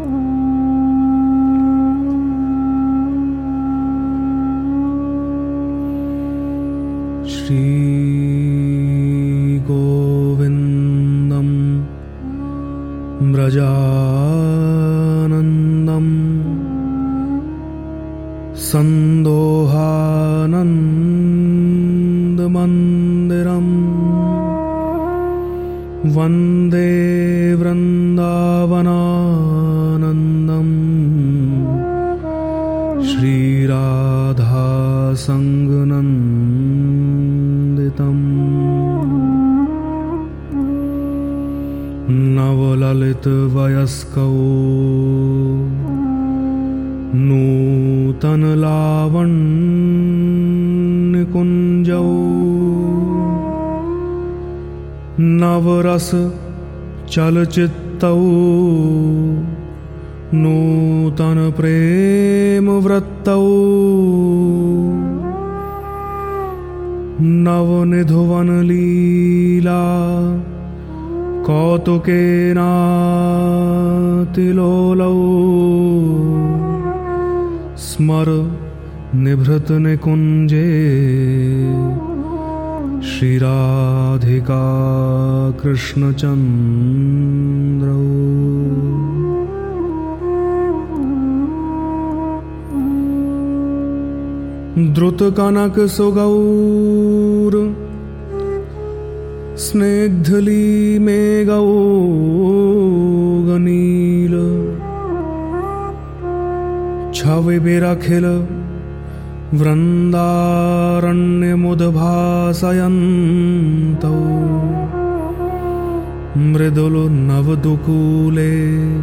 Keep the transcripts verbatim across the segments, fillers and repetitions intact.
श्रीगोविन्दं व्रजानन्दं सन्दोहानन्दमन्दिरम् वन्दे वृन्दावनानन्दम् श्रीराधासङ्गनन्दितम् नवललितवयस्कौ नूतनलावण्यकुञ्जौ नवरसचलचित्तौ नूतनप्रेमवृत्तौ नवनिधुवनलीला कौतुकेनातिलोलौ स्मर निभृतनिकुञ्जे श्रीराधिका कृष्णचन्द्रौ द्रुतकनकसुगौर स्निग्धलीमेघौगनील छविभिरखिल वृन्दारण्यमुद्भासयन्तौ मृदुलनवदुकूले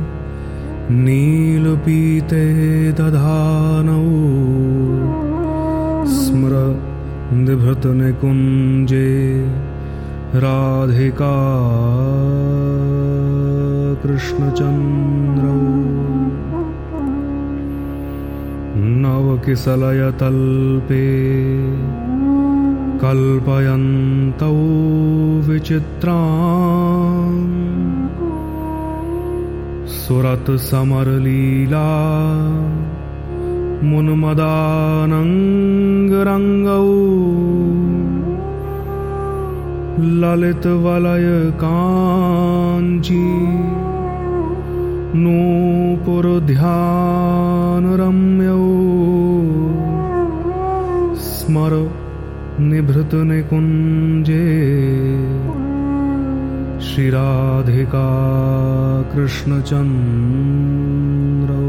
नीलपीते दधानौ स्मर निभृतनिकुञ्जे राधिका कृष्णचन्द्रौ नवकिसलयतल्पे कल्पयन्तौ विचित्रां सुरतसमरलीला मुन्मदानङ्गरङ्गौ ललितवलयकाञ्ची नूपुरध्यानरम्यौ स्मर निभृतनिकुञ्जे श्रीराधिका कृष्णचन्द्रौ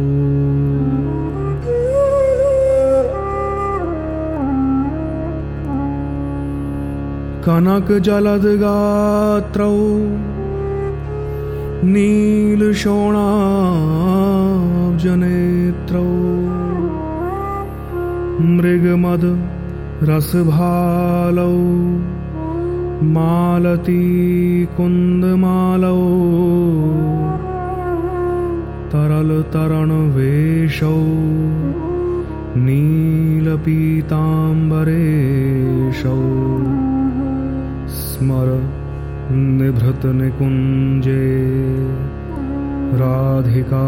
कनकजलदगात्रौ नीलशोणाब्जनेत्रौ मृगमदरसभालौ मालतीकुन्दमालौ तरलतरणवेषौ नीलपीताम्बरेशौ स्मर निभृतनिकुञ्जे राधिका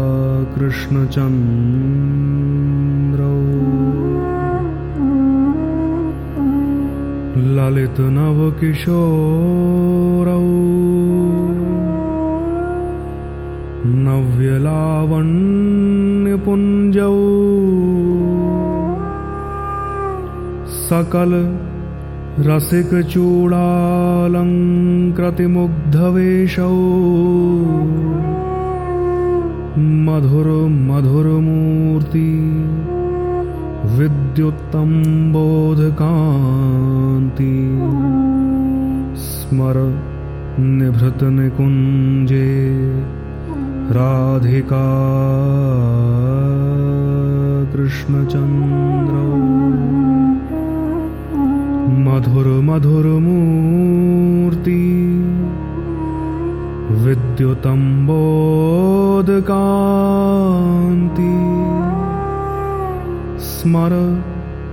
कृष्णचन्द्रौ ललितनवकिशोरौ नव्यलावण्यपुञ्जौ सकल रसिकचूडालङ्कृतिमुग्धवेषौ मधुर मधुरमूर्ति विद्युत्तम्बोधकान्ति स्मर निभृतनिकुञ्जे राधिका कृष्णचन्द्रौ मधुर मधुरमूर्ति विद्युतम्बोधकान्ति स्मर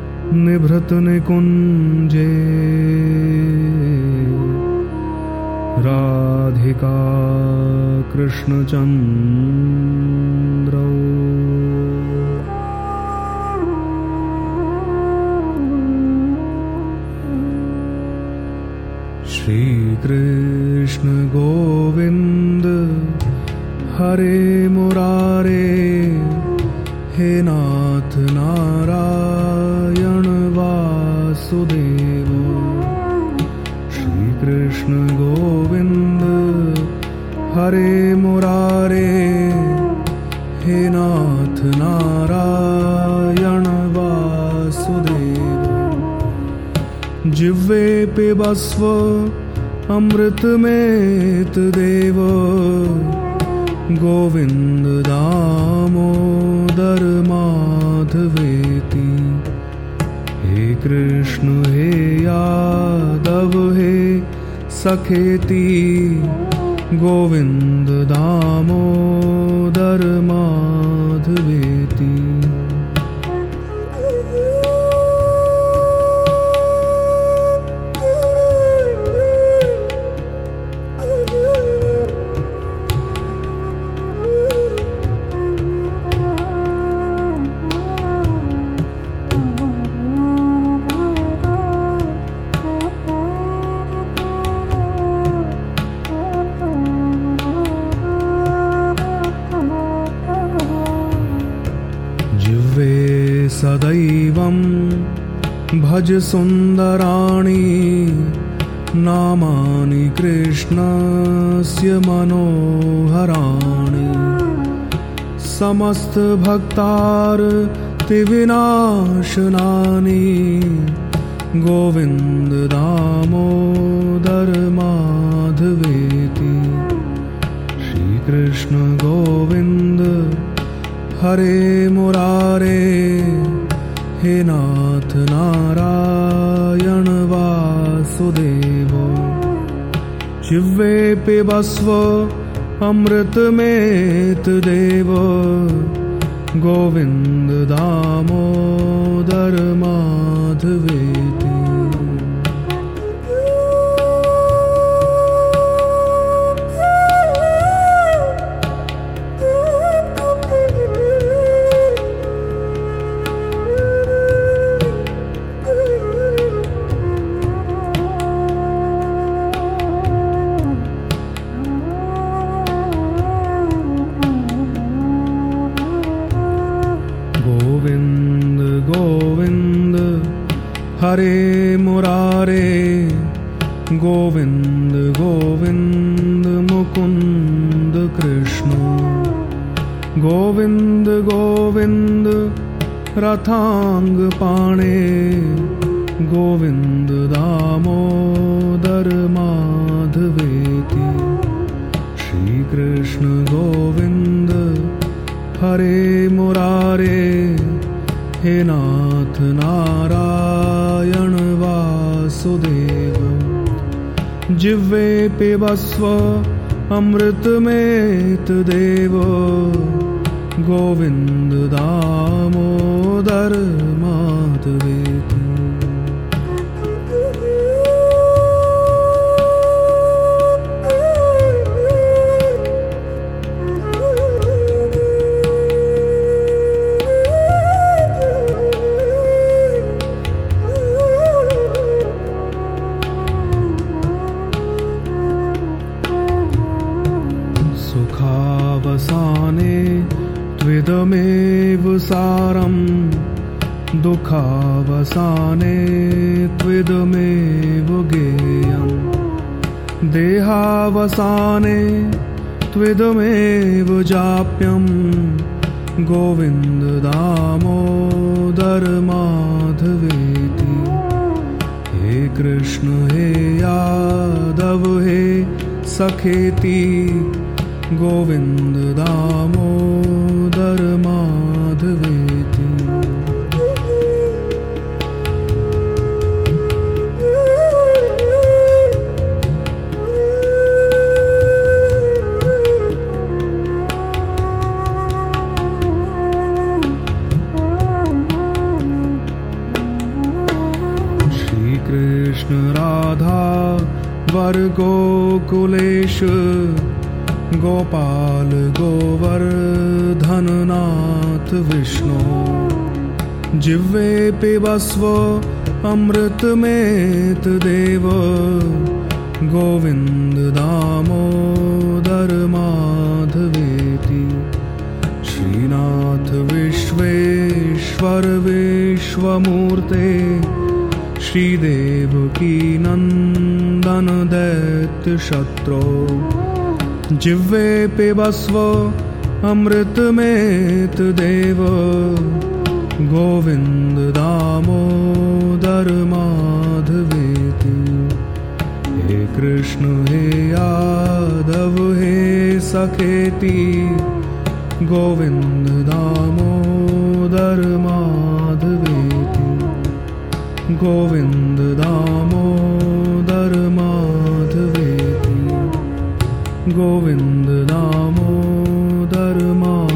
निभृतनिकुञ्जे राधिका कृष्णचन्द्रौ श्रीकृष्ण गोविन्द हरे मुरारे हे नाथ नारायण वासुदेव। श्रीकृष्ण गोविन्द हरे मुरारे हे नाथ नारायण वासुदेव। जिह्वे पिबस्व अमृतमेत देव गोविन्द दामोदर माधवेति। हे कृष्ण हे यादव हे सखेति गोविन्द दामोदर माधवेति। सदैवं भज सुन्दराणि नामानि कृष्णस्य मनोहराणि। समस्तभक्तार्तिविनाशनानि गोविन्द दामोदर माधवेति। श्रीकृष्ण गोविन्द हरे मुरारे हे नाथ नारायण वासुदेव। जिह्वे पिबस्व अमृतमेत देव गोविन्द दामोदर माधवेति। गोविन्द गोविन्द हरे मुरारे गोविन्द गोविन्द मुकुन्द कृष्ण। गोविन्द गोविन्द रथांग पाणे गोविन्द दामोदर माधवेति। श्रीकृष्ण गोविन्द हरे मुरारे हे नाथ नारायण वासुदेव। जिह्वे पिबस्व अमृतमेत देव गोविन्द दामोदर माधवेति। सुखावसाने त्विदमेव सारं दुःखावसाने त्विदमेव गेयं। देहावसाने त्विदमेव जाप्यं गोविन्द दामोदर माधवेति। हे कृष्ण हे यादव हे सखेति गोविन्द दामोदर माधवेति। श्रीकृष्ण राधा वर गोकुल गोपीश गोपाल गोवर्धननाथ विष्णु जिह्वे पिबस्व अमृतमेत देव गोविंद दामोदर माधवेति श्रीनाथ विश्वेश्वर विश्वमूर्ते श्रीदेवकी नंदन दैत्य शत्रो जिह्वे पिबस्व अमृतमेत देव गोविंद दामोदर माधवेति हे कृष्ण हे यादव हे सखेति गोविंद दामोदर माधवेति गोविंद दामोदर माधवेति गोविंद दामोदर माधवेति।